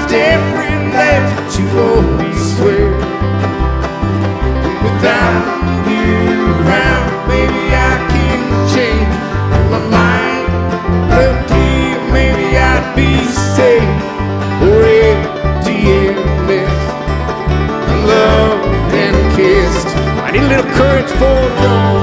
different, that's what you always swear. Without you around, maybe I can change my mind. Look here, maybe I'd be safe. Emptiness, loved and kissed. I need a little courage for the